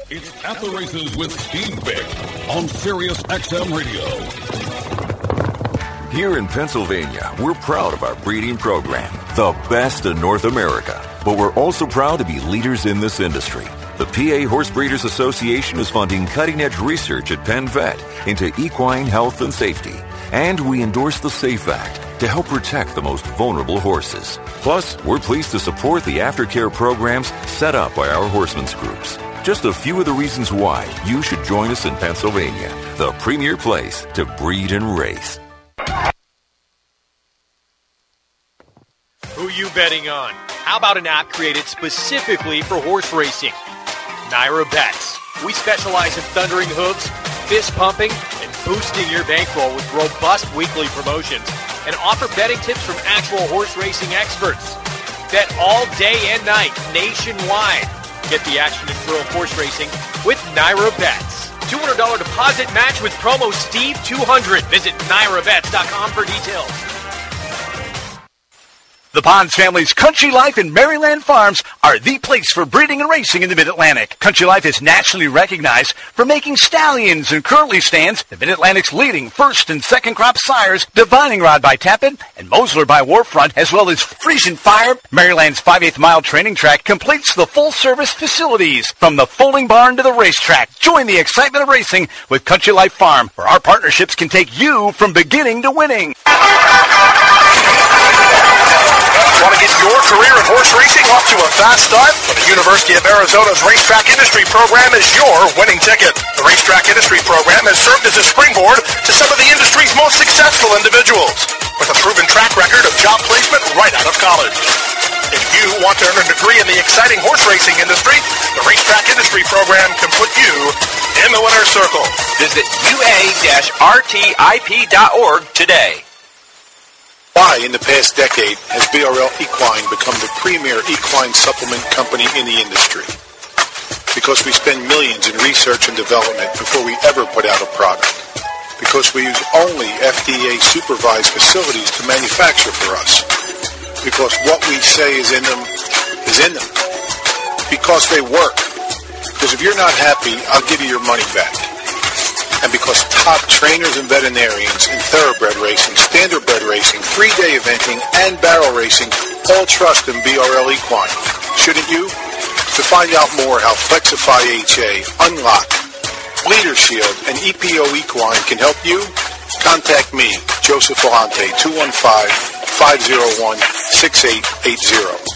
It's At the Races with Steve Vick on Sirius XM Radio. Here in Pennsylvania, we're proud of our breeding program, the best in North America. But we're also proud to be leaders in this industry. The PA Horse Breeders Association is funding cutting-edge research at Penn Vet into equine health and safety. And we endorse the SAFE Act to help protect the most vulnerable horses. Plus, we're pleased to support the aftercare programs set up by our horsemen's groups. Just a few of the reasons why you should join us in Pennsylvania, the premier place to breed and race. Who you betting on? How about an app created specifically for horse racing? Naira Bets. We specialize in thundering hooves, fist pumping, and boosting your bankroll with robust weekly promotions, and offer betting tips from actual horse racing experts. Bet all day and night nationwide. Get the action and thrill of horse racing with Naira Bets. $200 deposit match with promo Steve200. Visit NairaBets.com for details. The Ponds family's Country Life and Maryland Farms are the place for breeding and racing in the Mid-Atlantic. Country Life is nationally recognized for making stallions and curly stands, the Mid-Atlantic's leading first and second crop sires, Divining Rod by Tappan and Mosler by Warfront, as well as Frisian Fire. Maryland's 5/8 mile training track completes the full-service facilities, from the folding barn to the racetrack. Join the excitement of racing with Country Life Farm, where our partnerships can take you from beginning to winning. Want to get your career in horse racing off to a fast start? Well, the University of Arizona's Racetrack Industry Program is your winning ticket. The Racetrack Industry Program has served as a springboard to some of the industry's most successful individuals, with a proven track record of job placement right out of college. If you want to earn a degree in the exciting horse racing industry, the Racetrack Industry Program can put you in the winner's circle. Visit ua-rtip.org today. Why, in the past decade, has BRL Equine become the premier equine supplement company in the industry? Because we spend millions in research and development before we ever put out a product. Because we use only FDA-supervised facilities to manufacture for us. Because what we say is in them is in them. Because they work. Because if you're not happy, I'll give you your money back. And because top trainers and veterinarians in thoroughbred racing, standardbred racing, 3-day eventing, and barrel racing all trust in BRL Equine. Shouldn't you? To find out more how Flexify HA, Unlock, Bleeder Shield, and EPO Equine can help you, contact me, Joseph Volante, 215-501-6880.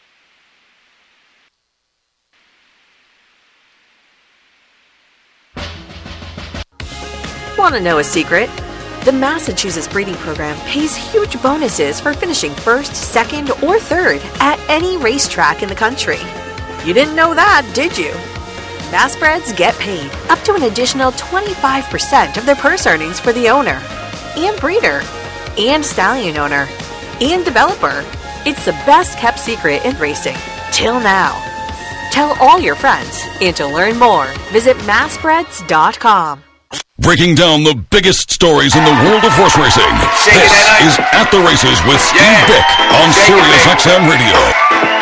Want to know a secret? The Massachusetts Breeding Program pays huge bonuses for finishing first, second, or third at any racetrack in the country. You didn't know that, did you? Massbreds get paid up to an additional 25% of their purse earnings for the owner, and breeder, and stallion owner, and developer. It's the best kept secret in racing, till now. Tell all your friends, and to learn more, visit massbreds.com. Breaking down the biggest stories in the world of horse racing. This is At the Races with Steve Vick on Sirius XM Radio.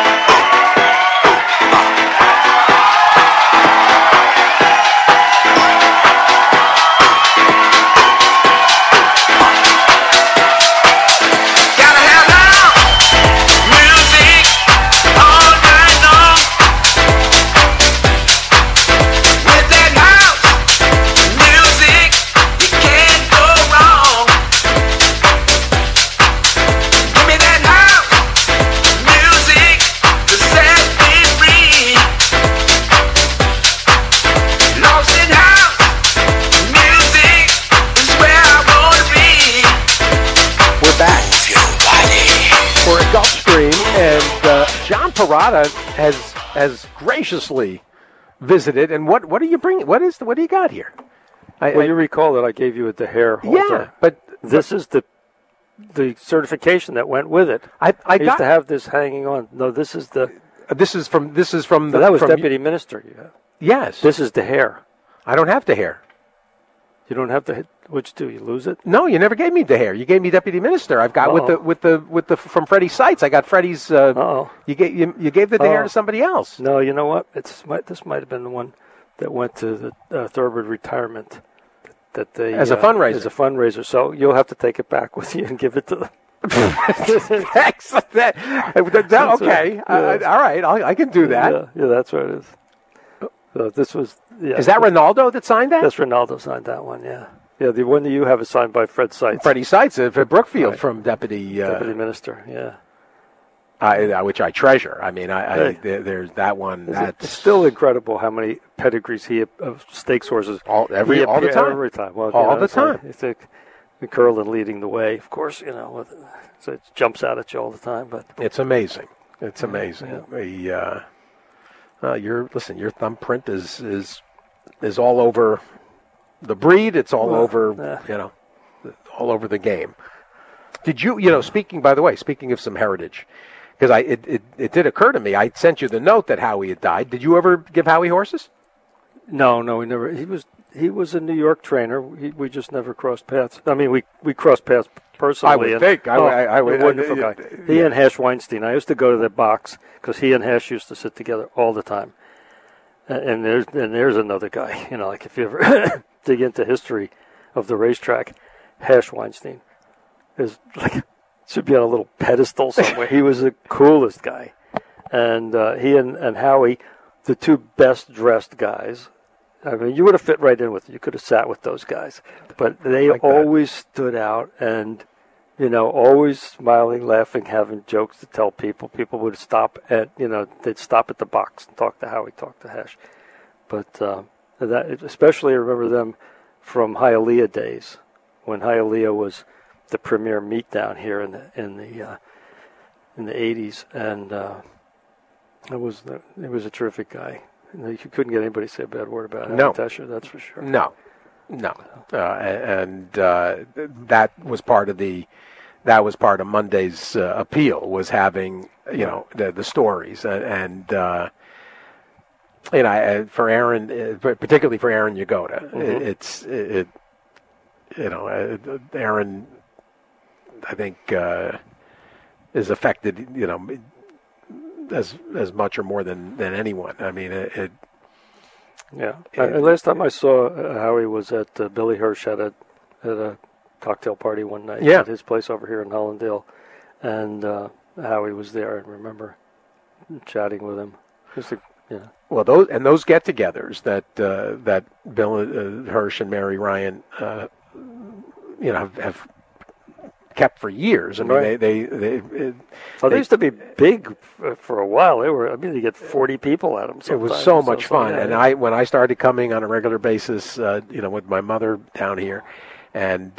Parada has graciously visited, and what do you bring? What do you got here? You recall that I gave you the hair halter. Yeah, but this is the certification that went with it. I used to have this hanging on. No, this is from the. That was deputy minister. Yeah. Yes. This is the hair. I don't have the hair. You don't have the. What'd you do? You lose it? No, you never gave me the hair. You gave me deputy minister. I've got with the from Freddie Seitz. I got Freddie's. You gave the hair to somebody else. No, you know what? This might have been the one. that went to the Thoroughbred retirement. That they as a fundraiser. As a fundraiser. So you'll have to take it back with you and give it to them. Excellent. Okay. Yeah. All right. I can do that. Yeah, that's what it is. So this was. Yeah, is that Ronaldo that signed that? That's Ronaldo signed that one. Yeah. Yeah. The one that you have is signed by Fred Seitz. Freddie Seitz at Brookfield from deputy minister. Yeah. Which I treasure. I mean, there's that one. It's still incredible how many pedigrees he of stakes horses all the time. Every time. Well, all the time. It's Curlin leading the way, of course. So it jumps out at you all the time. But it's amazing. It's amazing. Yeah. Your thumbprint is all over the breed. It's all over. All over the game. Did you? Speaking of some heritage. Because it did occur to me, I sent you the note that Howie had died. Did you ever give Howie horses? No, we never. He was a New York trainer. We just never crossed paths. I mean, we crossed paths personally. I would think. Wonderful guy. He and Hash Weinstein. I used to go to their box because he and Hash used to sit together all the time. And there's another guy. Like if you ever dig into history of the racetrack, Hash Weinstein is like. Should be on a little pedestal somewhere. He was the coolest guy. And he and Howie, the two best dressed guys. I mean, you would have fit right in with it. You could have sat with those guys. But they always stood out and, always smiling, laughing, having jokes to tell people. People would stop they'd stop at the box and talk to Howie, talk to Hash. But that, especially I remember them from Hialeah days when Hialeah was the premier meet down here in the 80s, and it was a terrific guy. You couldn't get anybody to say a bad word about Howie Tesher, that's for sure. No. And that was part of Monday's appeal, was having the stories and for Aaron, particularly for Aaron Yagoda, Aaron. I think is affected, as much or more than anyone. I mean, last time I saw Howie was at Billy Hirsch at a cocktail party one night at his place over here in Hollandale, and Howie was there. I remember chatting with him. Well, those get-togethers that Bill Hirsch and Mary Ryan, have kept for years. I mean, they used to be big for a while. They get 40 people at them. It was so much fun. And when I started coming on a regular basis, with my mother down here, and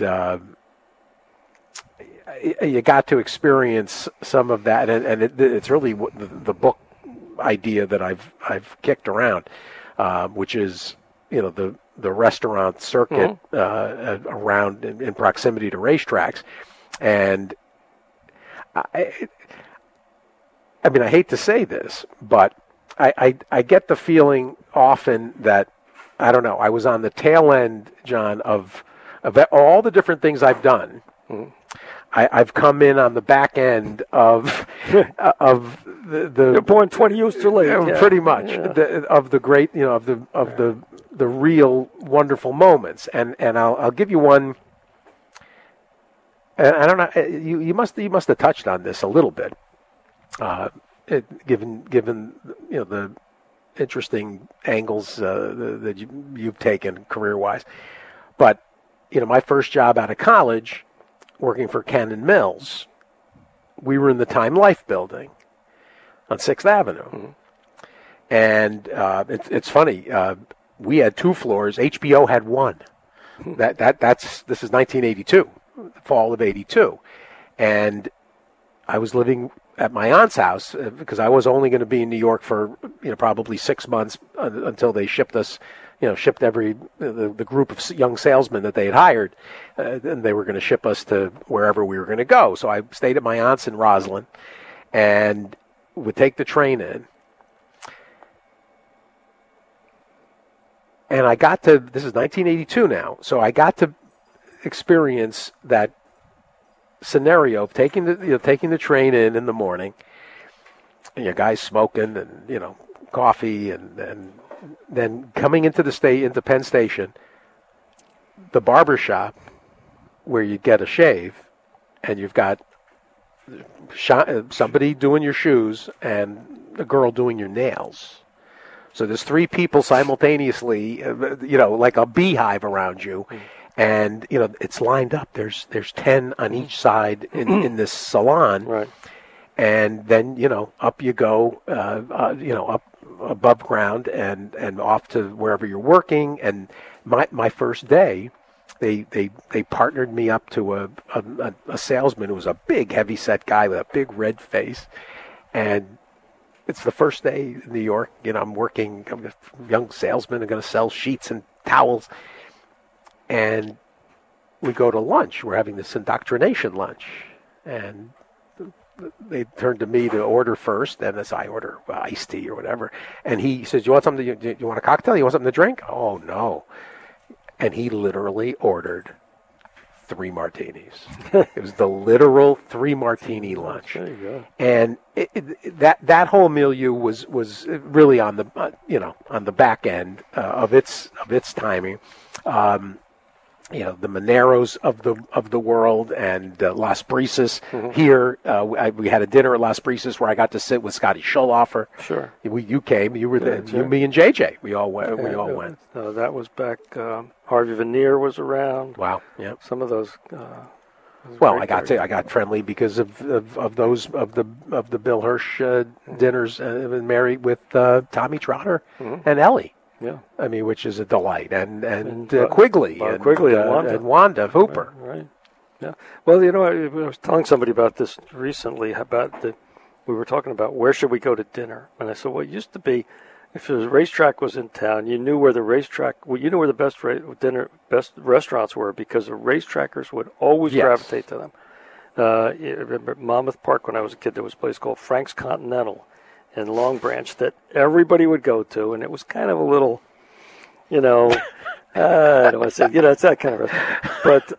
you got to experience some of that. And it's really the book idea that I've kicked around, which is the restaurant circuit around in proximity to racetracks. And I hate to say this, but I get the feeling often that, I don't know, I was on the tail end, John, of all the different things I've done. I've come in on the back end of the You're born 20 years too late. Pretty much of the great, of the real wonderful moments, and I'll give you one. And I don't know. You must have touched on this a little bit, given the interesting angles that you've taken career-wise. But my first job out of college, working for Ken & Mills, we were in the Time Life building on 6th Avenue, and it's funny. We had 2 floors. HBO had 1. This is 1982. Fall of 82, and I was living at my aunt's house because I was only going to be in New York for probably 6 months until they shipped us, shipped the group of young salesmen that they had hired, and they were going to ship us to wherever we were going to go. So I stayed at my aunt's in Roslyn, and would take the train in. And I got to, this is 1982 now, so I got to experience that scenario of taking the train in the morning, and your guys smoking and coffee and then coming into into Penn Station, the barber shop where you get a shave, and you've got somebody doing your shoes and a girl doing your nails. So there's 3 people simultaneously, like a beehive around you. And, it's lined up. There's 10 on each side in this salon. Right. And then, up you go, up above ground and off to wherever you're working. And my first day, they partnered me up to a salesman who was a big, heavy-set guy with a big red face. And it's the first day in New York. I'm working. I'm a young salesman. I'm going to sell sheets and towels. And we go to lunch. We're having this indoctrination lunch. And they turned to me to order first. And as I order iced tea or whatever. And he says, you want something? You want a cocktail? You want something to drink? Oh, no. And he literally ordered 3 martinis. It was the literal 3 martini lunch. There you go. And that whole milieu was really on the on the back end of its timing. The Moneros of the world and Las Brisas here. We had a dinner at Las Brisas where I got to sit with Scotty Schulhofer. Sure. You came. You were there. You, me, and JJ. We all went. Went. That was back. Harvey Veneer was around. Wow. Yeah. Some of those. Well, I got friendly because of the Bill Hirsch dinners and married with Tommy Trotter and Ellie. Yeah, I mean, which is a delight, and Quigley, and Wanda Hooper. Right. Yeah. Well, I was telling somebody about this recently. We were talking about where should we go to dinner, and I said, well, it used to be if the racetrack was in town, you knew where the best restaurants were because the racetrackers would always gravitate to them. I remember Monmouth Park when I was a kid. There was a place called Frank's Continental in Long Branch that everybody would go to, and it was kind of a little, I don't want to say, it's that kind of restaurant.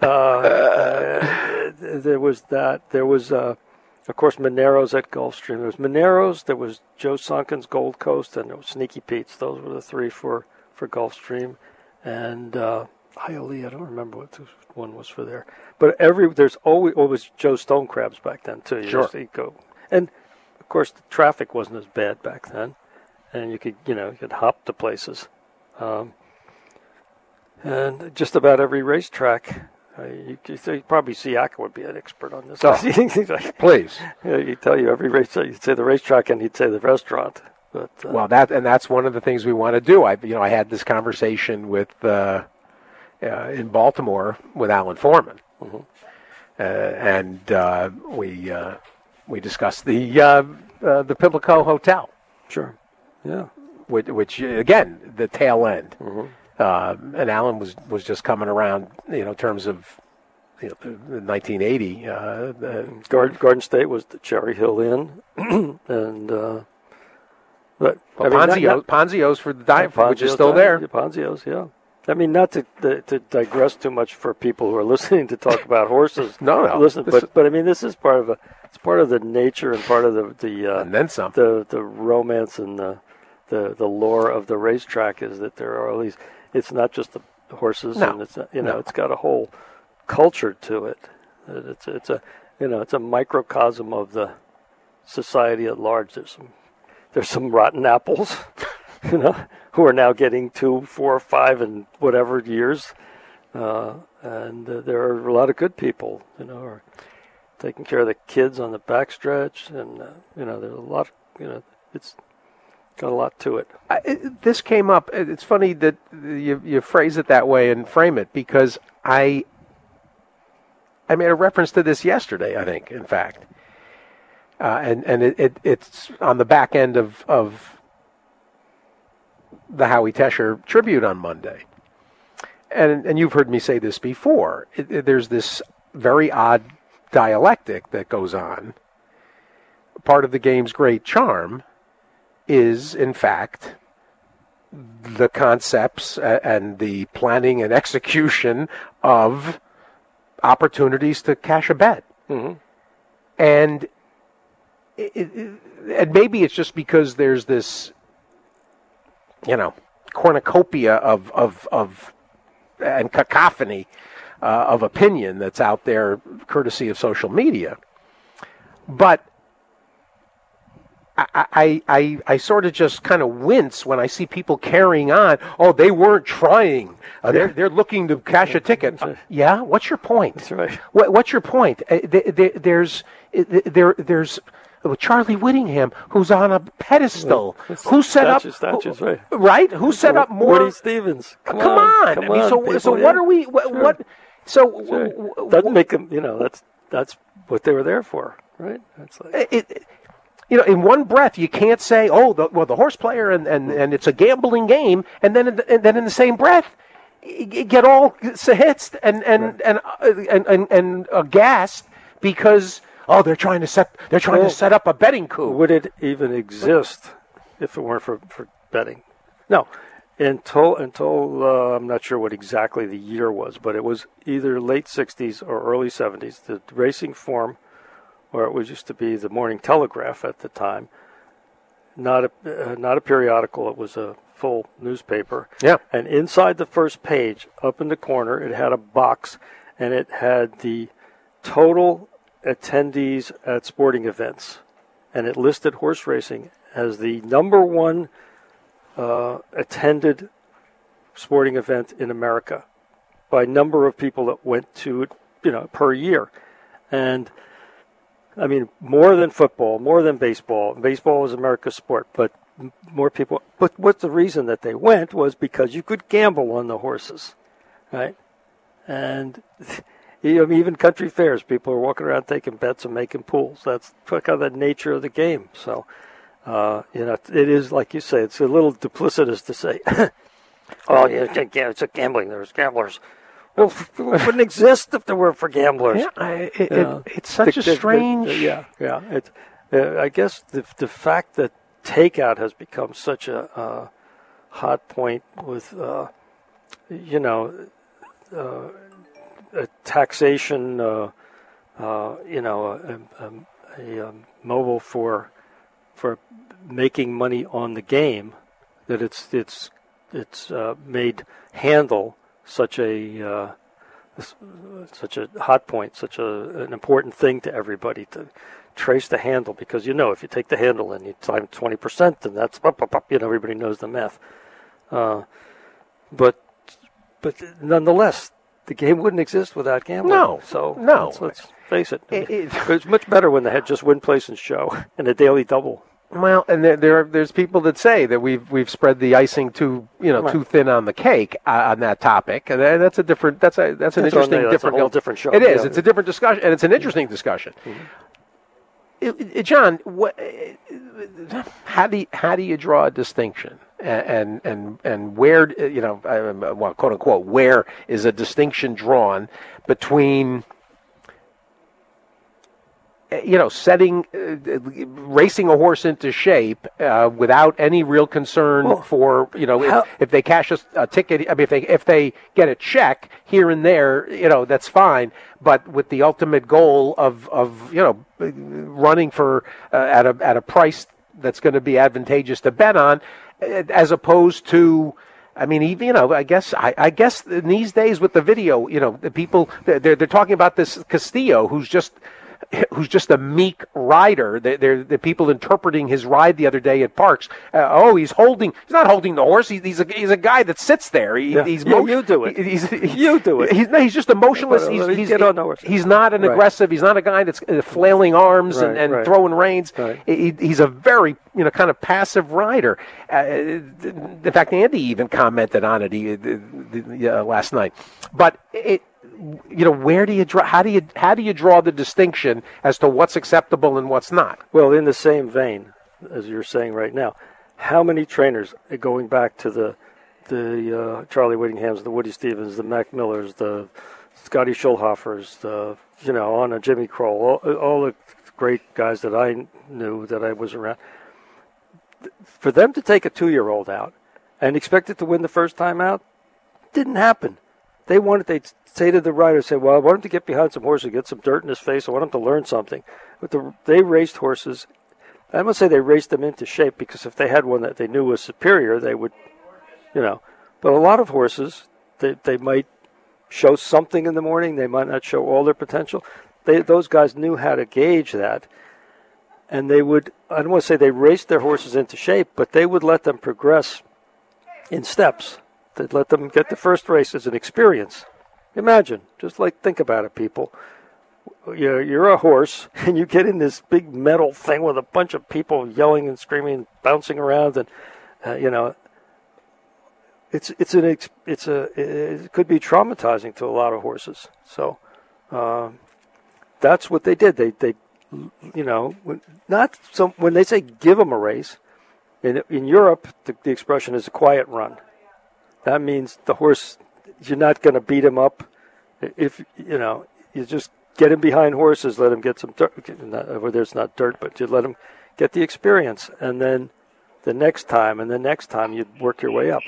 But there was that. There was, of course, Monero's at Gulfstream. There was Monero's, there was Joe Sunken's Gold Coast, and there was Sneaky Pete's. Those were the 3 for Gulfstream. And Hialeah, I don't remember what one was for there. But there's always Joe Stone Crabs back then, too. Sure. And of course, the traffic wasn't as bad back then, and you could hop to places. And just about every racetrack, you probably Siaka would be an expert on this. Oh, please. He'd tell you every racetrack. You'd say the racetrack, and he'd say the restaurant. But that's one of the things we want to do. I had this conversation with in Baltimore with Alan Foreman, and we discussed the Pimlico Hotel. Sure. Yeah. Which again, the tail end. And Alan was just coming around, in terms of, 1980. Garden State was the Cherry Hill Inn, and Ponzio's for the dive, which is still there. Ponzio's, yeah. I mean, not to digress too much for people who are listening to talk about horses. No. Listen, but I mean, this is part of the nature and part of the and then some. The romance and the lore of the racetrack is that there are all these. It's not just the horses, and it's it's got a whole culture to it. It's a microcosm of the society at large. There's some rotten apples, who are now getting 2, 4, 5, and whatever years, and there are a lot of good people, are taking care of the kids on the backstretch, and there's a lot. It's got a lot to it. This came up. It's funny that you phrase it that way and frame it, because I made a reference to this yesterday, I think, in fact. And it's on the back end of the Howie Tesher tribute on Monday. And you've heard me say this before. There's this very odd dialectic that goes on. Part of the game's great charm is, in fact, the concepts and the planning and execution of opportunities to cash a bet. And maybe it's just because there's this, cornucopia of and cacophony of opinion that's out there, courtesy of social media. But I sort of just kind of wince when I see people carrying on. Oh, they weren't trying. They're looking to cash a ticket. Yeah, what's your point? That's right. What's your point? There's Charlie Whittingham, who's on a pedestal. Who set statues, right? Right? Who set up more? Woody Stevens. Come on. I mean, so what are we? What? So doesn't make them. That's what they were there for, right? It's like in one breath, you can't say, the horse player and it's a gambling game, and then in the same breath, you get all hits and aghast because they're trying to set up a betting coup. Would it even exist if it weren't for betting? No. Until I'm not sure what exactly the year was, but it was either late 60s or early 70s. The racing form, or it was used to be the Morning Telegraph at the time, not a periodical, it was a full newspaper. Yeah. And inside the first page, up in the corner, it had a box, and it had the total attendees at sporting events, and it listed horse racing as the number one attended sporting event in America by number of people that went to it, per year. And I mean, more than football, more than baseball. Baseball is America's sport, but more people. But what's the reason that they went was because you could gamble on the horses, right? And even country fairs, people are walking around taking bets and making pools. That's kind of the nature of the game. So, it is, like you say, it's a little duplicitous to say, it's a gambling. There's gamblers. Well, it wouldn't exist if there weren't for gamblers. Yeah, it's such a strange... I guess the fact that takeout has become such a hot point with, a taxation, a mobile for making money on the game, that it's made handle such a hot point, such an important thing to everybody to trace the handle, because if you take the handle and you time 20%, then that's everybody knows the math. But nonetheless, the game wouldn't exist without gambling. No. Let's face it. It's much better when they had just win, place, and show and a daily double. Well, and there's people that say that we've spread the icing too thin on the cake on that topic, and that's a different that's an interesting different show. It is. It's a different discussion, and it's an interesting discussion. Mm-hmm. John, how do you draw a distinction, and where quote unquote, where is a distinction drawn between racing a horse into shape without any real concern for if they cash a ticket. I mean, if they get a check here and there, that's fine. But with the ultimate goal of running for at a price that's going to be advantageous to bet on, as opposed to. I mean, even I guess in these days with the video, the people they're talking about this Castillo who's just a meek rider. The people interpreting his ride the other day at Parks. He's not holding the horse. He's a guy that sits there. You do it. You do it. He's just emotionless. Get on the horse. He's not an aggressive. He's not a guy that's flailing arms and throwing reins. Right. He's a very kind of passive rider. In fact, Andy even commented on it last night. But where do you draw? How do you draw the distinction as to what's acceptable and what's not? Well, in the same vein as you're saying right now, how many trainers, going back to the Charlie Whittinghams, the Woody Stevens, the Mac Millers, the Scotty Schulhoffers, Anna Jimmy Kroll, all the great guys that I knew that I was around, for them to take a 2-year-old out and expect it to win the first time out, didn't happen. They'd say to the rider, I want him to get behind some horses, get some dirt in his face. I want him to learn something. But they raced horses. I must say they raced them into shape, because if they had one that they knew was superior, they would But a lot of horses, they might show something in the morning. They might not show all their potential. Those guys knew how to gauge that. And they would, I don't want to say they raced their horses into shape, but they would let them progress in steps. They'd let them get the first race as an experience. Imagine, think about it, people. You're a horse, and you get in this big metal thing with a bunch of people yelling and screaming and bouncing around, and it could be traumatizing to a lot of horses. So that's what they did. They when they say give them a race, in Europe the expression is a quiet run. That means the horse, you're not going to beat him up. If you just get him behind horses, let him get some dirt. Where there's not dirt, but you let him get the experience, and then the next time you work your way up.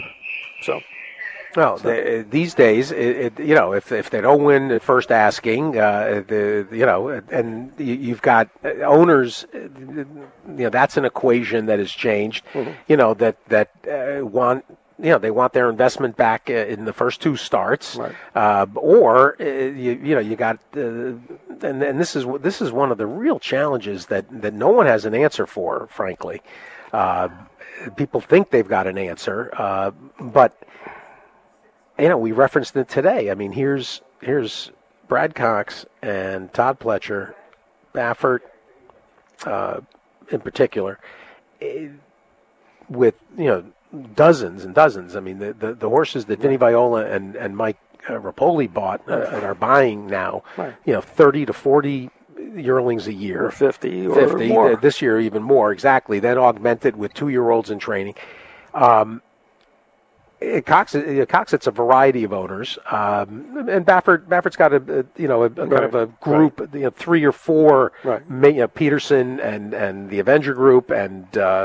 These days, if they don't win at first asking, and you've got owners, that's an equation that has changed. Mm-hmm. That want. They want their investment back in the first two starts, right. Or you got, and this is one of the real challenges that no one has an answer for. Frankly, people think they've got an answer, but we referenced it today. I mean, here's Brad Cox and Todd Pletcher, Baffert, in particular, with dozens and dozens. I mean, the horses that Vinny Viola and Mike Rapoli bought and are buying now, 30 to 40 yearlings a year. Or 50 more. This year even more, exactly. Then augmented with 2-year-olds in training. Cox, it's a variety of owners. And Baffert's got a kind of a group, 3 or 4, right. Peterson and the Avenger Group and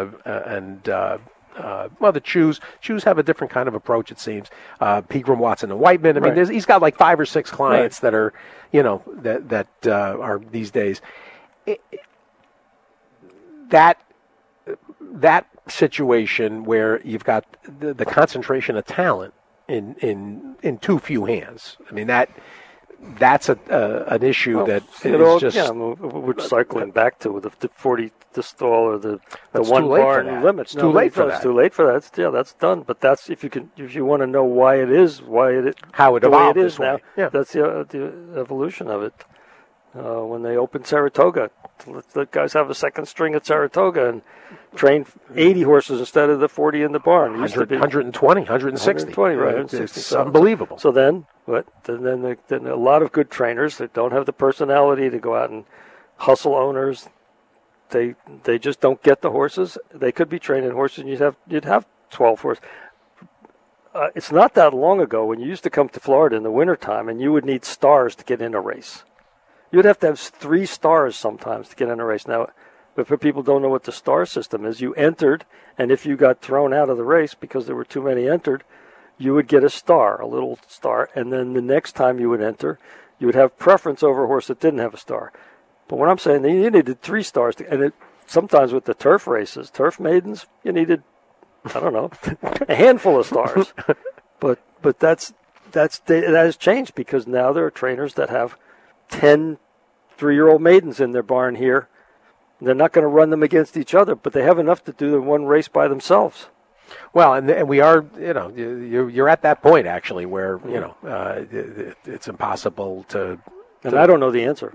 the Chews have a different kind of approach, it seems. Pegram, Watson, and Whiteman. I mean, he's got like 5 or 6 clients that are, that are these days. That situation where you've got the concentration of talent in too few hands. I mean, that's an issue that is just. Yeah, we're cycling back to the 40 the stall or the one barn limits. It's too late for that. It's too late for that. That's done. But that's if you want to know why it is, how it evolved this now. Way. Yeah. That's the evolution of it. When they opened Saratoga, the guys have a second string at Saratoga and train 80 horses instead of the 40 in the barn. 120, 160. 120, right? 160. It's unbelievable. So then, what? Then a lot of good trainers that don't have the personality to go out and hustle owners. They just don't get the horses. They could be training horses, and you'd have 12 horses. It's not that long ago when you used to come to Florida in the wintertime, and you would need stars to get in a race. You'd have to have 3 stars sometimes to get in a race. Now, if people don't know what the star system is, you entered, and if you got thrown out of the race because there were too many entered, you would get a little star, and then the next time you would enter, you would have preference over a horse that didn't have a star. But what I'm saying, you needed 3 stars, sometimes with the turf races, turf maidens, you needed, I don't know, a handful of stars. But that has changed because now there are trainers that have 10 3-year-old maidens in their barn here. They're not going to run them against each other, but they have enough to do the one race by themselves. Well, and we are, you're at that point actually where it's impossible to. And I don't know the answer.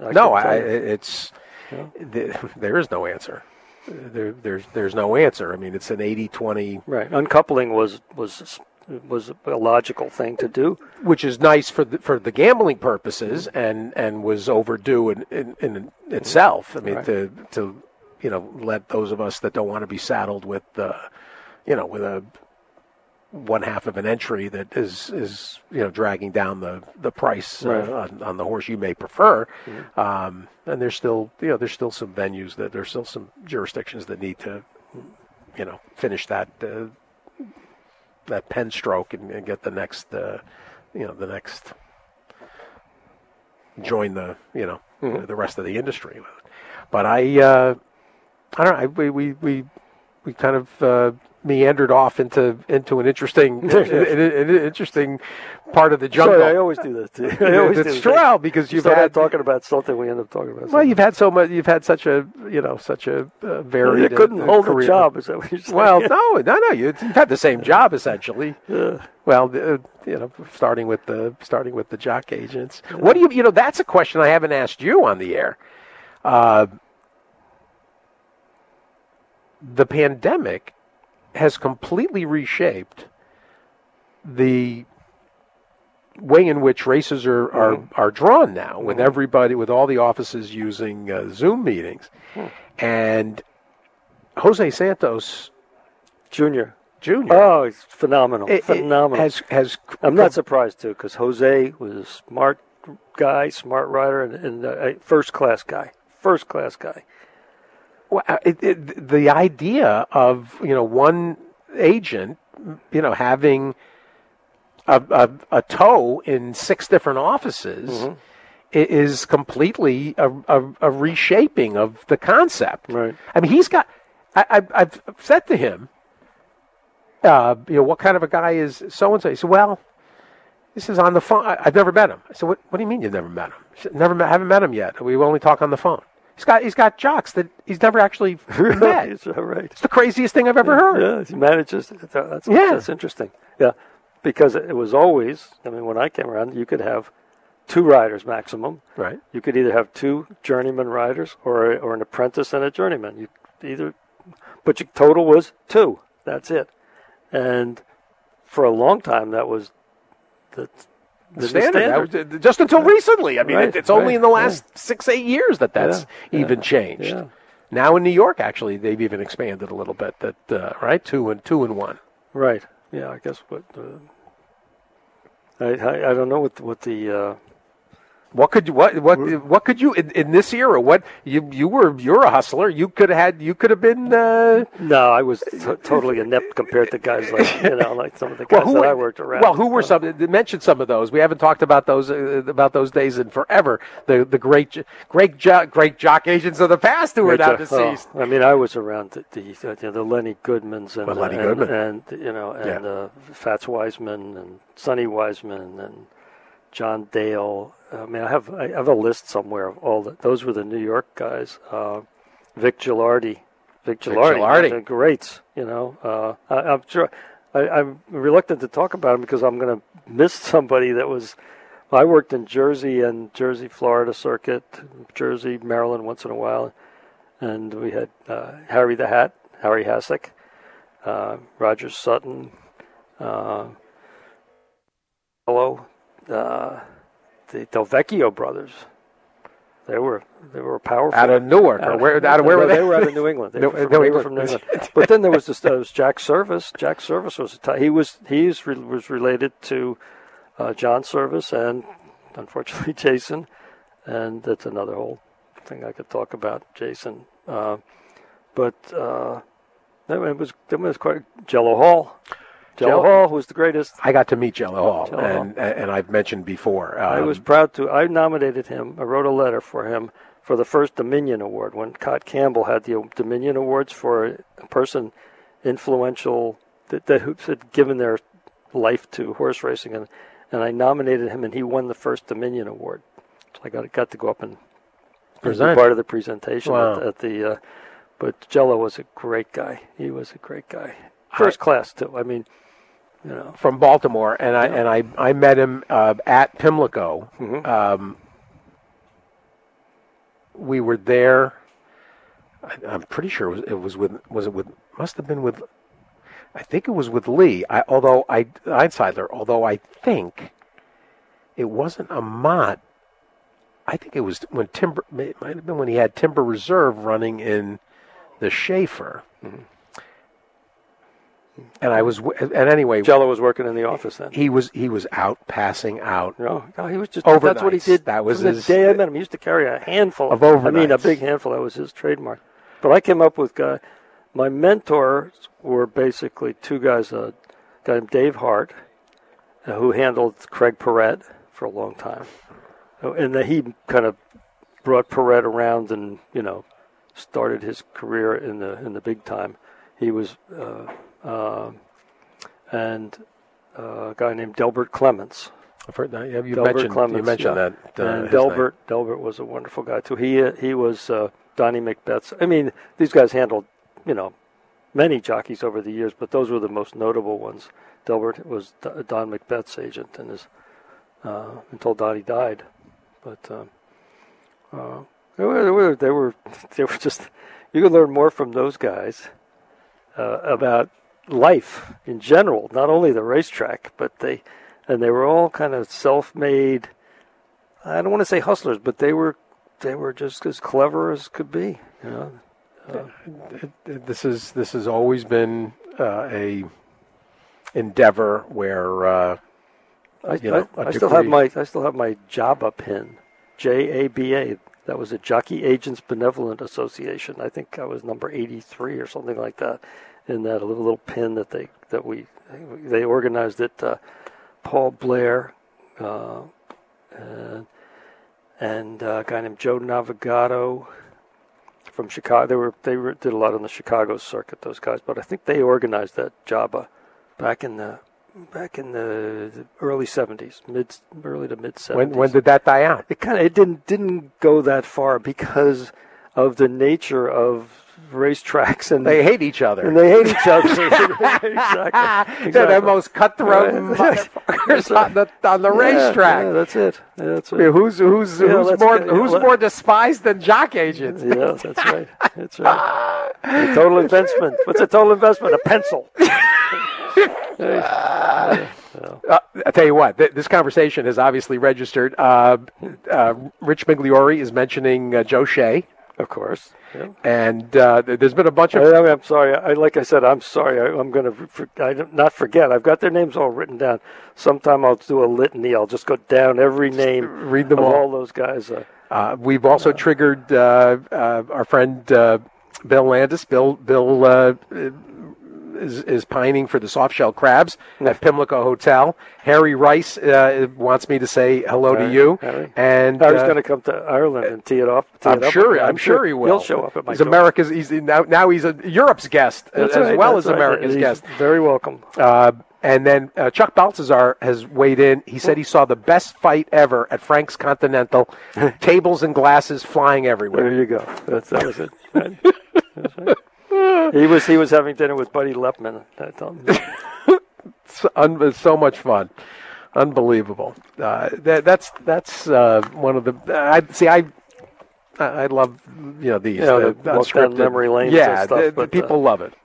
There is no answer. There's no answer. I mean, it's an 80-20. Right. Uncoupling was a logical thing to do, which is nice for the gambling purposes, and was overdue in itself. I mean, right. to let those of us that don't want to be saddled with with a 1/2 of an entry that is dragging down the price on the horse you may prefer. Mm-hmm. And there's still some venues there's still some jurisdictions that need to finish that pen stroke and get the next join the the rest of the industry. But I don't know. We kind of meandered off into an interesting interesting part of the jungle. Sorry, I always do that too. It's true, well, because you've had talking about something, we end up talking about something. Well, you've had so much. You've had such a varied. You couldn't hold career. a job. Is that what you're saying? Well, no. You've had the same job essentially. Well, starting with the jock agents. What do you? That's a question I haven't asked you on the air. The pandemic has completely reshaped the way in which races are drawn now, with everybody, with all the offices using Zoom meetings, and Jose Santos Jr. Oh, he's phenomenal! Phenomenal. I'm not surprised too, because Jose was a smart guy, smart rider, and a first class guy. Well, the idea of one agent, having a toe in 6 different offices is completely a reshaping of the concept. Right. I mean, he's got. I've said to him, what kind of a guy is so and so? He said, well, this is on the phone. I've never met him. I said, what do you mean you've never met him? He said, haven't met him yet. We only talk on the phone. He's got jocks that he's never actually met. Right. It's the craziest thing I've ever heard. Yeah, he manages. That's interesting. Yeah, because it was always. I mean, when I came around, you could have 2 riders maximum. Right. You could either have 2 journeyman riders or an apprentice and a journeyman. But your total was 2. That's it. And for a long time, that was the standard. Just until recently. I mean, it's only in the last 6-8 years that's even changed. Yeah. Now in New York, actually, they've even expanded a little bit. That right, 2 and 1. Right. Yeah. I guess what I don't know what the. What could you in this era? What you're a hustler. You could have been. No, I was totally inept compared to guys like some of the guys that I worked around. Well, who were some? Mention some of those. We haven't talked about those days in forever. The great jock agents of the past who are now deceased. I mean, I was around the Lenny Goodmans and Fats Wiseman and Sonny Wiseman and John Dale. I mean, I have a list somewhere of all those were the New York guys. Vic Gilardi, the greats. I'm sure. I'm reluctant to talk about him because I'm going to miss somebody that was. I worked in Jersey and Florida circuit, Jersey, Maryland once in a while, and we had Harry Hassick, Roger Sutton, the Del Vecchio brothers. They were powerful. Out of Newark. Where were they? They were out of New England. They were from New England. But then there was Jack Service. Jack Service was he was related to John Service and unfortunately Jason, and that's another whole thing I could talk about. Jason, but it was quite Jello Hall. Jello Hall was the greatest. I got to meet Jello Hall, and I've mentioned before. I was proud to. I nominated him. I wrote a letter for him for the first Dominion Award when Cott Campbell had the Dominion Awards for a person influential that had given their life to horse racing, and I nominated him, and he won the first Dominion Award. So I got to go up and be part of the presentation at the. But Jello was a great guy. He was a great guy. First class too. I mean. From Baltimore, and I met him at Pimlico. Mm-hmm. We were there. I'm pretty sure it was with. Must have been with. I think it was with Lee. Although I think it wasn't Amat. I think it was when Timber. It might have been when he had Timber Reserve running in the Schaefer. Mm-hmm. And anyway, Jello was working in the office then. He was out passing out. No, he was just overnights. That's what he did. That was the day I met him. He used to carry a handful of overnights. I mean, a big handful. That was his trademark. But I came up with my mentors were basically 2 guys. A guy named Dave Hart, who handled Craig Perret for a long time, and he kind of brought Perret around and started his career in the big time. He was. and a guy named Delbert Clements. I've heard that. You Delbert mentioned yeah. that. And Delbert was a wonderful guy too. He was Donnie McBeth's. I mean, these guys handled, many jockeys over the years, but those were the most notable ones. Delbert was Don McBeth's agent, and until Donnie died. But they were just. You could learn more from those guys about life in general, not only the racetrack, but they were all kind of self-made. I don't want to say hustlers, but they were just as clever as could be. This has always been a endeavor where I still have my JABA pin, JABA. That was a Jockey Agents Benevolent Association. I think I was number 83 or something like that. In that a little pin that they organized it. Paul Blair and a guy named Joe Navigato from Chicago. They did a lot on the Chicago circuit, those guys. But I think they organized that JABA back in the early 70s, early to mid 70s. When did that die out? It didn't go that far because of the nature of racetracks, and they hate each other. Exactly. They're the most cutthroat motherfuckers on the racetrack. Yeah, that's it. Who's more despised than jock agents? Yeah, that's right. That's right. A total investment. What's a total investment? A pencil. I'll tell you what, this conversation has obviously registered. Rich Migliori is mentioning Joe Shea. Of course. Yeah. And there's been a bunch of... I'm sorry. Like I said, I'm sorry. I'm going to not forget. I've got their names all written down. Sometime I'll do a litany. I'll just go down every name. Read them all those guys. We've also triggered our friend Bill Landis. Bill is pining for the soft-shell crabs at Pimlico Hotel. Harry Rice wants me to say hello to you. Harry. And Harry's going to come to Ireland and tee it up. I'm sure he will. He'll show up at my He's America's. Now he's Europe's guest as well as America's guest. Very welcome. And then Chuck Balthazar has weighed in. He said he saw the best fight ever at Frank's Continental. Tables and glasses flying everywhere. There you go. That was it. That's right. He was having dinner with Buddy Lepman. It's so much fun, unbelievable. That's one of the. I love these the unscripted memory lanes. Yeah, and stuff, but people love it.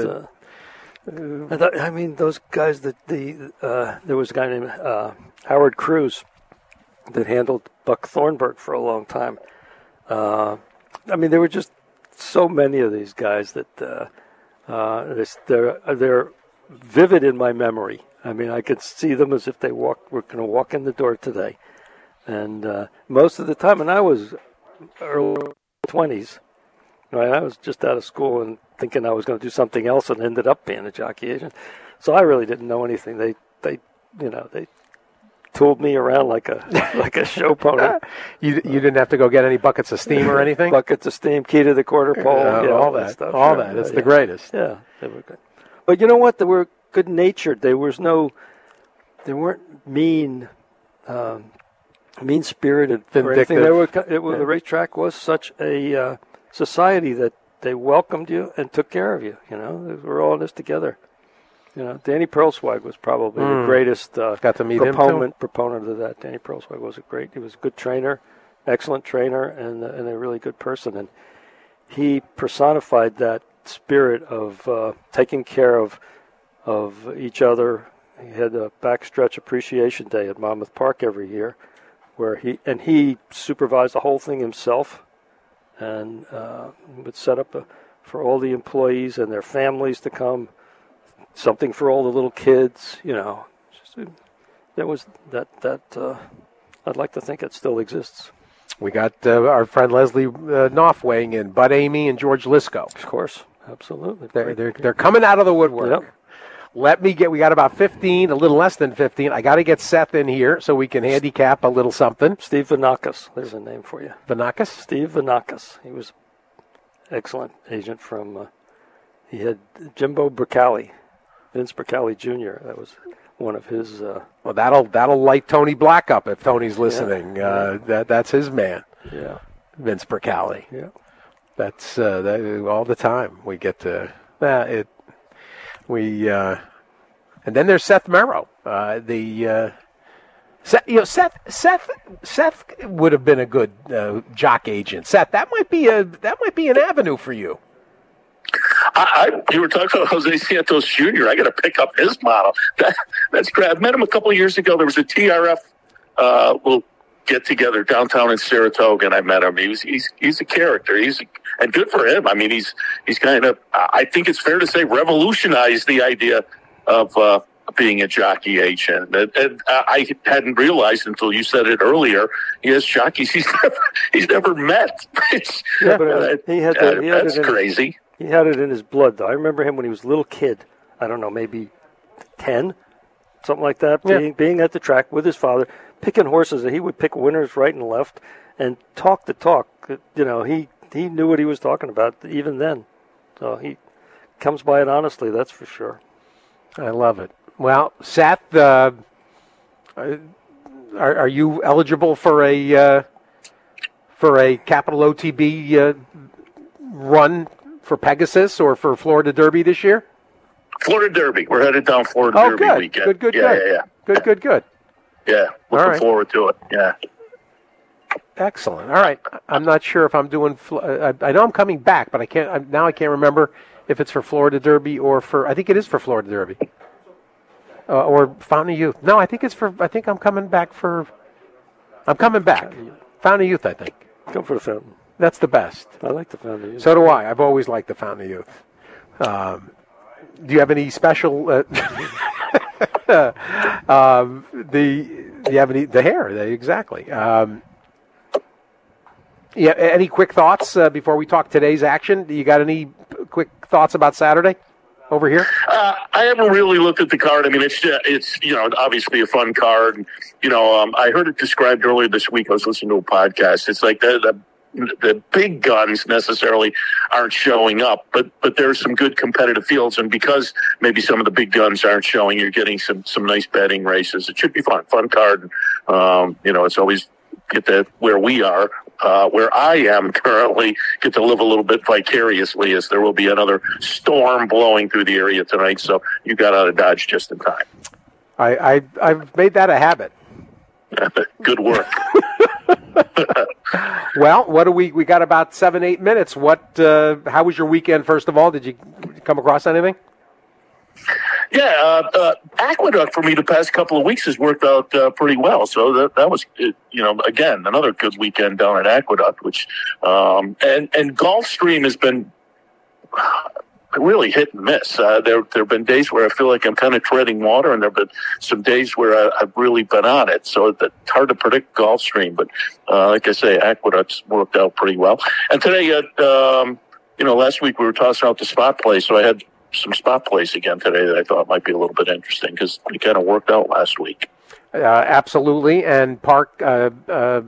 I mean, those guys. There was a guy named Howard Cruz that handled Buck Thornburg for a long time. I mean, there were just so many of these guys that they're vivid in my memory. I mean, I could see them as if they were going to walk in the door today. And most of the time, and I was early 20s, right? I was just out of school and thinking I was going to do something else, and ended up being a jockey agent. So I really didn't know anything. They tooled me around like a show pony. You didn't have to go get any buckets of steam or anything? Buckets of steam, key to the quarter pole, all that stuff. All that. It's the greatest. Yeah, they were good. But you know what? They were good-natured. They weren't mean-spirited or anything. The racetrack was such a society that they welcomed you and took care of you. They were all in this together. Danny Perlswag was probably the greatest got to meet proponent of that. Danny Perlswag he was a good trainer, excellent trainer, and a really good person. And he personified that spirit of taking care of each other. He had a backstretch appreciation day at Monmouth Park every year, where he supervised the whole thing himself, and would set up for all the employees and their families to come. Something for all the little kids, there was that. I'd like to think it still exists. We got our friend Leslie Knopf weighing in, Bud Amy and George Lisco. Of course, absolutely. They're coming out of the woodwork. Yep. We got about 15, a little less than 15. I got to get Seth in here so we can handicap a little something. Steve Vanakis, there's a name for you. Vanakis? Steve Vanakis. He was an excellent agent from. He had Jimbo Bricali. Vince Percali Jr. That was one of his. Well, that'll light Tony Black up if Tony's listening. That's his man. Yeah, Vince Percali. Yeah, that's all the time we get to it. And then there's Seth Merrow. Seth would have been a good jock agent. Seth, that might be an avenue for you. You were talking about Jose Santos Jr. I got to pick up his model. That's great. I met him a couple of years ago. There was a TRF little get together downtown in Saratoga, and I met him. He's a character. And good for him. I mean, he's kind of, I think it's fair to say, revolutionized the idea of being a jockey agent. And I hadn't realized until you said it earlier. He has jockeys he's never met. That's crazy. He had it in his blood, though. I remember him when he was a little kid. I don't know, maybe 10, something like that, being at the track with his father, picking horses. And he would pick winners right and left and talk the talk. You know, he knew what he was talking about even then. So he comes by it honestly, that's for sure. I love it. Well, Seth, are you eligible for a Capital OTB run for Pegasus or for Florida Derby this year? Florida Derby. We're headed down Florida Derby weekend. Good. Yeah. Good. Yeah, looking forward to it. Yeah. Excellent. All right. I'm not sure if I'm doing. I know I'm coming back, but I can't remember if it's for Florida Derby or for. I think it is for Florida Derby. Or Fountain of Youth. No, I think it's for. I think I'm coming back for. I'm coming back. Fountain of Youth, I think. Come for the Fountain. That's the best. I like the Fountain of Youth. So do I. I've always liked the Fountain of Youth. Do you have any special? Do you have any? The hair, exactly. Yeah. Any quick thoughts before we talk today's action? Do you got any quick thoughts about Saturday over here? I haven't really looked at the card. I mean, it's obviously a fun card. I heard it described earlier this week. I was listening to a podcast. It's like the big guns necessarily aren't showing up, but there's some good competitive fields, and because maybe some of the big guns aren't showing, you're getting some nice betting races. It should be fun card. It's always get that where we are, where I am currently, get to live a little bit vicariously, as there will be another storm blowing through the area tonight. So you got out of Dodge just in time. I've made that a habit. Good work. Well, what do we got about 7-8 minutes. How was your weekend, first of all? Did you come across anything? Yeah, Aqueduct for me the past couple of weeks has worked out pretty well. So that was, again, another good weekend down at Aqueduct, which, and Gulfstream has been really hit and miss. There have been days where I feel like I'm kind of treading water, and there have been some days where I've really been on it. So it's hard to predict Gulfstream, but like I say, Aqueduct's worked out pretty well. And today, last week we were tossing out the spot play, so I had some spot plays again today that I thought might be a little bit interesting because it kind of worked out last week. Absolutely, and Tampa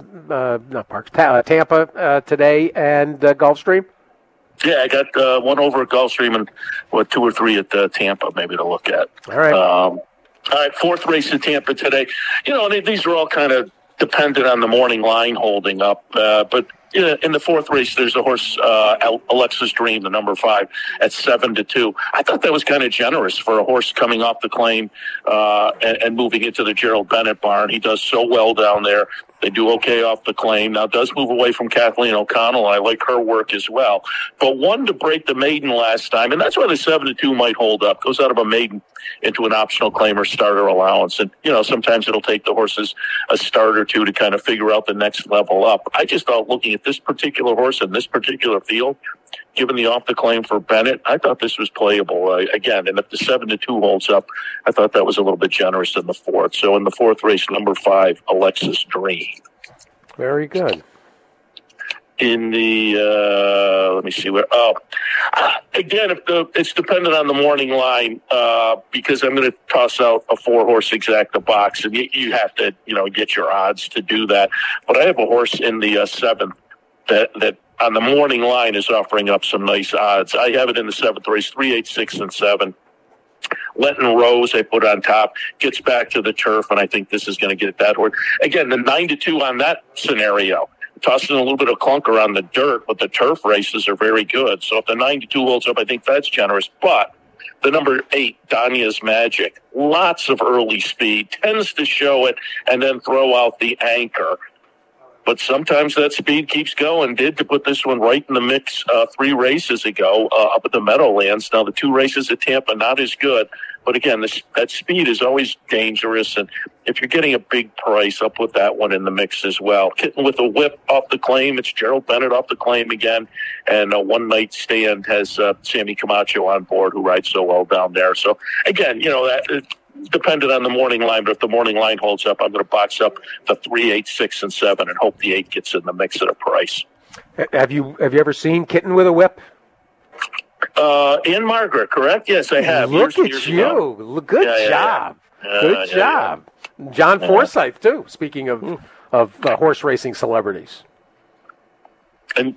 today and Gulfstream. Yeah, I got one over at Gulfstream and 2 or 3 at Tampa, maybe to look at. All right. All right, 4th race at Tampa today. These are all kind of dependent on the morning line holding up. But in the 4th race, there's a horse, Alexa's Dream, the number 5, at 7-2. I thought that was kind of generous for a horse coming off the claim and moving into the Gerald Bennett barn. He does so well down there. They do okay off the claim. Now, does move away from Kathleen O'Connell. I like her work as well. But one to break the maiden last time, and that's why the 7-2 might hold up. Goes out of a maiden into an optional claim or starter allowance. And, sometimes it'll take the horses a start or two to kind of figure out the next level up. I just thought looking at this particular horse in this particular field, given the off the claim for Bennett, I thought this was playable. Again, and if the 7-2 holds up, I thought that was a little bit generous in the 4th. So in the 4th race, number 5, Alexa's Dream. Very good. In the, let me see where, again, it's dependent on the morning line, because I'm going to toss out a 4-horse Exacta box, and you have to, get your odds to do that. But I have a horse in the 7th that on the morning line is offering up some nice odds. I have it in the 7th race, 3, 8, 6, and 7. Lenton Rose, I put on top, gets back to the turf, and I think this is going to get that horse. Again, the 9-2 on that scenario. Tossing a little bit of clunker on the dirt, but the turf races are very good. So if the 9-2 holds up, I think that's generous. But the number 8, Danya's Magic, lots of early speed, tends to show it and then throw out the anchor. But sometimes that speed keeps going. Did to put this one right in the mix 3 races ago up at the Meadowlands. Now, the 2 races at Tampa, not as good. But again, that speed is always dangerous. And if you're getting a big price, I'll put that one in the mix as well. Kitten with a whip off the claim. It's Gerald Bennett off the claim again. And One Night Stand has Sammy Camacho on board, who rides so well down there. So, again, that dependent on the morning line, but if the morning line holds up, I'm going to box up the 3, 8, 6, and 7 and hope the 8 gets in the mix at a price. Have you ever seen Kitten with a Whip? Ann Margaret, correct? Yes, I have. Look at you. Good job. Good job. John Forsythe, too, speaking of horse racing celebrities. And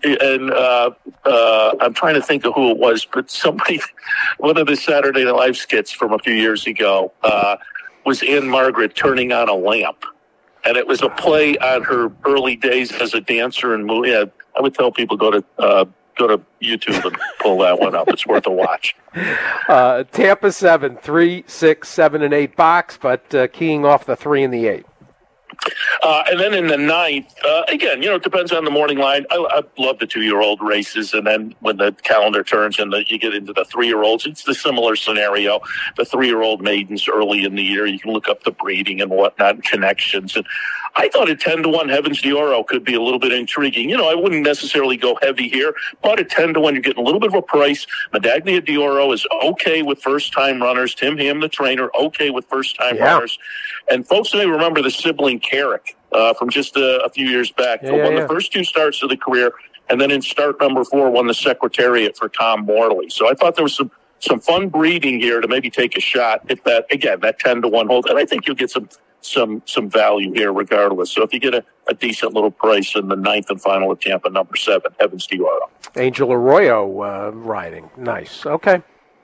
I'm trying to think of who it was, but somebody, one of the Saturday Night Live skits from a few years ago was Ann Margaret turning on a lamp. And it was a play on her early days as a dancer and movie. I would tell people go to YouTube and pull that one up. It's worth a watch. Tampa 7, 3, 6, 7, and 8 box, but keying off the 3 and the 8. And then in the 9th, again, it depends on the morning line. I love the 2-year-old races. And then when the calendar turns and you get into the 3-year-olds, it's the similar scenario. The 3-year-old maidens early in the year, you can look up the breeding and whatnot and connections. And I thought at 10-1, Heavens d'Oro could be a little bit intriguing. I wouldn't necessarily go heavy here, but at 10-1, you're getting a little bit of a price. Medaglia d'Oro is okay with first-time runners. Tim Ham, the trainer, okay with first-time runners. And folks may remember the sibling Carrick from just a few years back. Won the first 2 starts of the career, and then in start number 4 won the Secretariat for Tom Morley. So I thought there was some fun breeding here to maybe take a shot if that 10-1 holds. And I think you'll get some value here regardless. So if you get a decent little price in the 9th and final of Tampa, number 7, Heavens d'Oro. Angel Arroyo riding. Nice. Okay.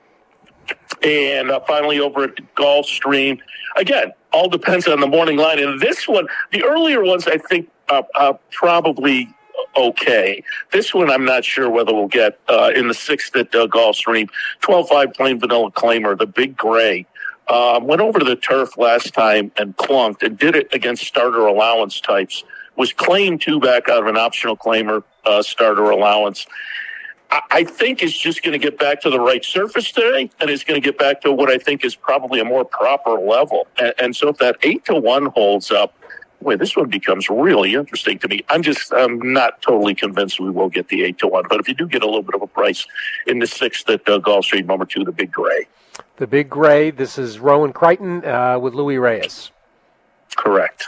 And finally over at Gulfstream, again, all depends on the morning line. And this one, the earlier ones, I think probably okay. This one, I'm not sure whether we'll get in the 6th at Gulfstream. 12-5 Plain Vanilla Claimer, the Big Gray. Went over to the turf last time and clunked and did it against starter allowance types. Was claimed 2 back out of an optional claimer starter allowance. I think it's just going to get back to the right surface today, and it's going to get back to what I think is probably a more proper level. And so if that 8-1 holds up, boy, this one becomes really interesting to me. I'm not totally convinced we will get the 8-1, but if you do get a little bit of a price in the 6th at Gulfstream, number 2, the Big Gray. The Big Gray. This is Rowan Crichton with Louis Reyes. Correct.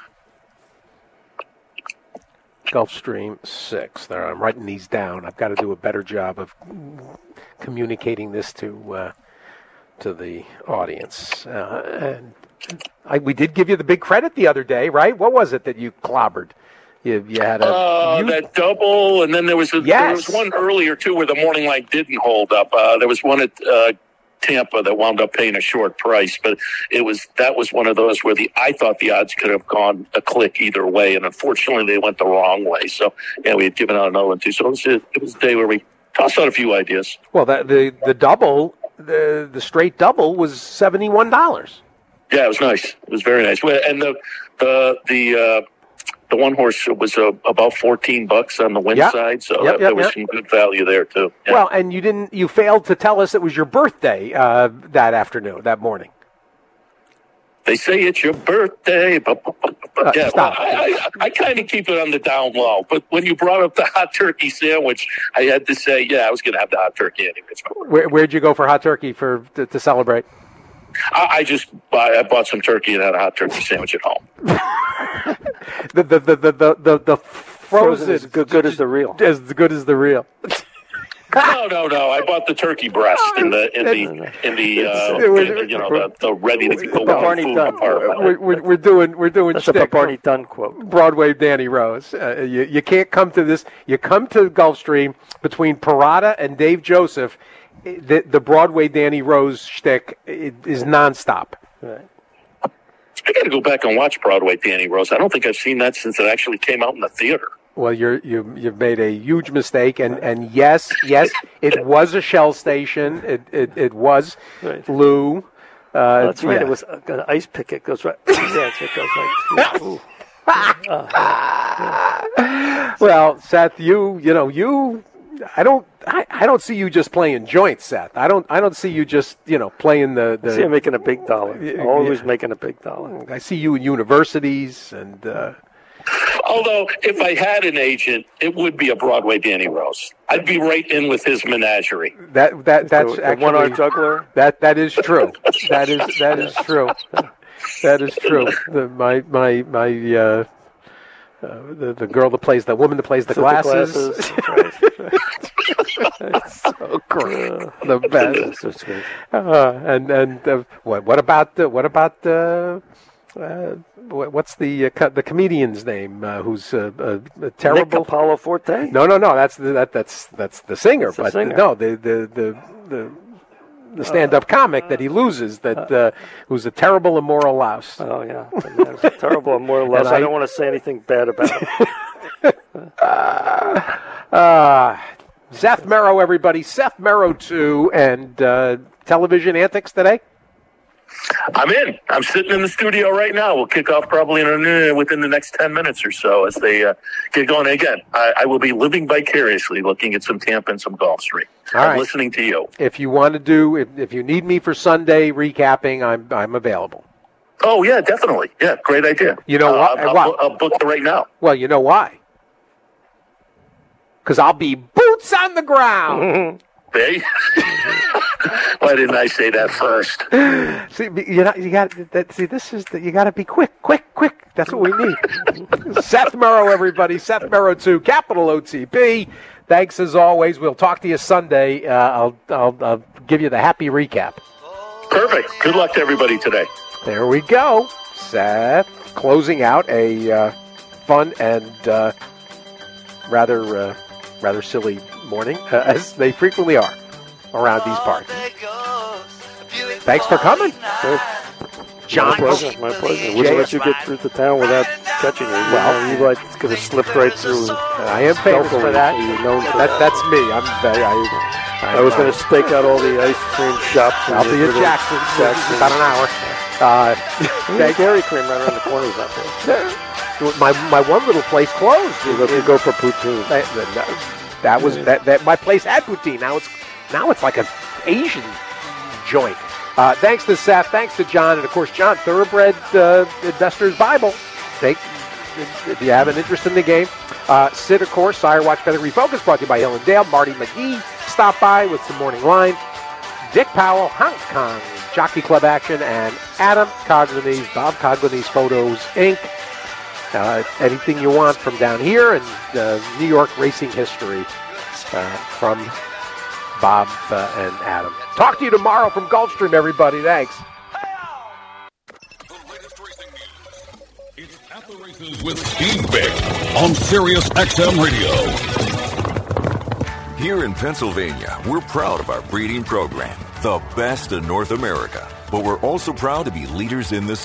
Gulfstream 6. There, I'm writing these down. I've got to do a better job of communicating this to the audience. We did give you the big credit the other day, right? What was it that you clobbered? You had that double, and then there was one earlier too where the morning line didn't hold up. There was one at Tampa that wound up paying a short price, but that was one of those where I thought the odds could have gone a click either way, and unfortunately they went the wrong way. So we had given out another one too. So it was a day where we tossed out a few ideas. Well, the double, the straight double was $71. Yeah, it was nice. It was very nice. And the one horse was about $14 on the win side, so there was some good value there too. Yeah. Well, and you failed to tell us it was your birthday that morning. They say it's your birthday, but stop. I kind of keep it on the down low. But when you brought up the hot turkey sandwich, I had to say, I was going to have the hot turkey anyway. Where'd you go for hot turkey to celebrate? I bought some turkey and had a hot turkey sandwich at home. the frozen is good as the real. As good as the real. No. I bought the turkey breast in the ready to go Paparni Dunn. We're doing. That's a Paparni Dunn quote. Broadway Danny Rose. You can't come to this. You come to Gulfstream between Parada and Dave Joseph, the Broadway Danny Rose shtick is nonstop. Right. I got to go back and watch Broadway Danny Rose. I don't think I've seen that since it actually came out in the theater. Well, you've made a huge mistake, and yes, it was a Shell station. It was right. Lou. That's right. It was an ice pick. It goes right. It goes right. Ooh. Well, Seth, I don't see you just playing joints, Seth. I don't see you just playing the. I see you making a big dollar. Always making a big dollar. I see you in universities and. Although, if I had an agent, it would be a Broadway Danny Rose. I'd be right in with his menagerie. That's actually the one-arm juggler. That is true. That is true. That is true. The girl that plays the woman that plays the glasses. So great. The best. What about what's the comedian's name? Who's a terrible Nick Apollo Forte? No. That's the singer. That's the singer. No, the stand-up comic that he loses. Who's a terrible immoral louse. Oh yeah, a terrible immoral louse. I don't want to say anything bad about him. Seth Merrow, everybody. Seth Merrow 2 and television antics today. I'm in. I'm sitting in the studio right now. We'll kick off probably within the next 10 minutes or so as they get going. Again, I will be living vicariously looking at some Tampa and some Gulfstream. I'm listening to you. If you want to do, if you need me for Sunday recapping, I'm available. Oh, yeah, definitely. Yeah, great idea. You know what? I'll book it right now. Well, you know why? Because I'll be boots on the ground. Hey. Why didn't I say that first? See, you got you got to be quick. That's what we need. Seth Merrow, everybody. Seth Merrow 2, capital OTP. Thanks as always. We'll talk to you Sunday. I'll give you the happy recap. Perfect. Good luck to everybody today. There we go. Seth closing out a fun and rather silly morning, as they frequently are around these parts. Thanks for coming. John. My pleasure. Wouldn't let you get through the town without catching you. Well, you could have slipped right through. I am famous for that. That's me. I was going to stake out all the ice cream shops. I'll be at Jackson's about an hour. Dairy cream right around the corners out there. My one little place closed. You go for poutine. That was that. My place had poutine. Now it's like an Asian joint. Thanks to Seth. Thanks to John, and of course John, Thoroughbred Investor's Bible. If you have an interest in the game, Sid, of course, Sire Watch Pedigree Focus, brought to you by Hill and Dale. Marty McGee stopped by with some morning line. Dick Powell, Hong Kong Jockey Club action, and Adam Coglanese, Bob Coglanese Photos Inc. Anything you want from down here and New York racing history from Bob and Adam. Talk to you tomorrow from Gulfstream, everybody. Thanks. The latest racing news. It's At the Races with Steve Bick on Sirius XM Radio. Here in Pennsylvania, we're proud of our breeding program, the best in North America. But we're also proud to be leaders in this